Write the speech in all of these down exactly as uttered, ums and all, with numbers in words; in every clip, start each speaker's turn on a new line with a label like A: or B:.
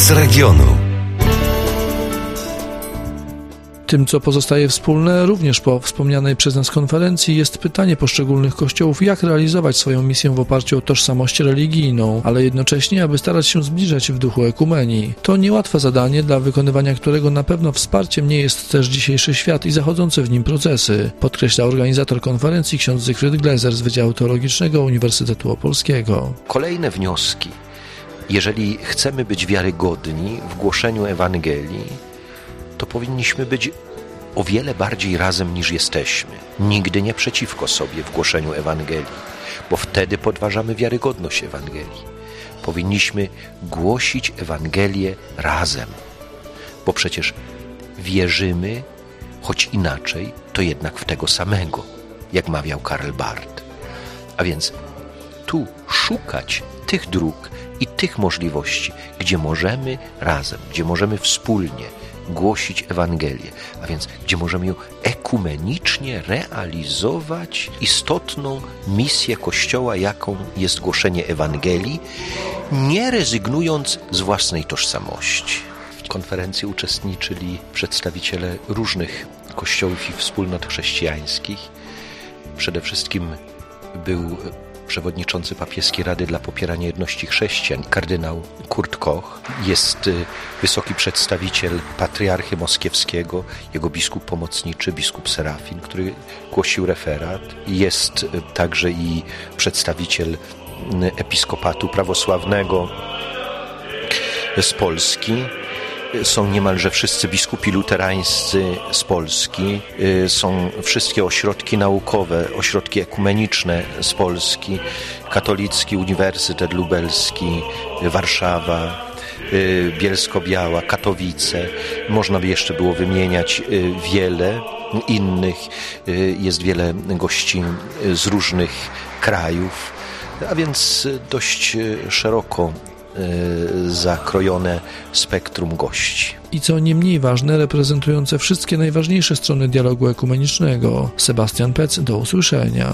A: Puls regionu.
B: Tym, co pozostaje wspólne również po wspomnianej przez nas konferencji, jest pytanie poszczególnych kościołów, jak realizować swoją misję w oparciu o tożsamość religijną, ale jednocześnie, aby starać się zbliżać w duchu ekumenii. To niełatwe zadanie, dla wykonywania którego na pewno wsparciem nie jest też dzisiejszy świat i zachodzące w nim procesy, podkreśla organizator konferencji ksiądz Zygfryd Glezer z Wydziału Teologicznego Uniwersytetu Opolskiego.
C: Kolejne wnioski. Jeżeli chcemy być wiarygodni w głoszeniu Ewangelii, to powinniśmy być o wiele bardziej razem niż jesteśmy. Nigdy nie przeciwko sobie w głoszeniu Ewangelii, bo wtedy podważamy wiarygodność Ewangelii. Powinniśmy głosić Ewangelię razem, bo przecież wierzymy, choć inaczej, to jednak w tego samego, jak mawiał Karl Barth. A więc tu szukać tych dróg i tych możliwości, gdzie możemy razem, gdzie możemy wspólnie głosić Ewangelię, a więc gdzie możemy ją ekumenicznie realizować istotną misję Kościoła, jaką jest głoszenie Ewangelii, nie rezygnując z własnej tożsamości. W konferencji uczestniczyli przedstawiciele różnych kościołów i wspólnot chrześcijańskich. Przede wszystkim był przewodniczący papieskiej Rady dla Popierania Jedności Chrześcijan, kardynał Kurt Koch. Jest wysoki przedstawiciel patriarchy moskiewskiego, jego biskup pomocniczy, biskup Serafin, który głosił referat. Jest także i przedstawiciel episkopatu prawosławnego z Polski. Są niemalże wszyscy biskupi luterańscy z Polski, są wszystkie ośrodki naukowe, ośrodki ekumeniczne z Polski, Katolicki Uniwersytet Lubelski, Warszawa, Bielsko-Biała, Katowice. Można by jeszcze było wymieniać wiele innych. Jest wiele gości z różnych krajów, a więc dość szeroko zakrojone spektrum gości.
B: I co nie mniej ważne, reprezentujące wszystkie najważniejsze strony dialogu ekumenicznego. Sebastian Pec, do usłyszenia.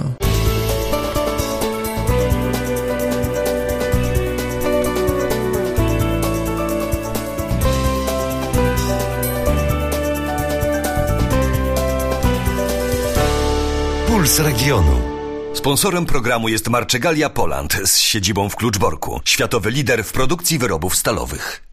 A: Puls regionu.
D: Sponsorem programu jest Marczegalia Poland z siedzibą w Kluczborku, światowy lider w produkcji wyrobów stalowych.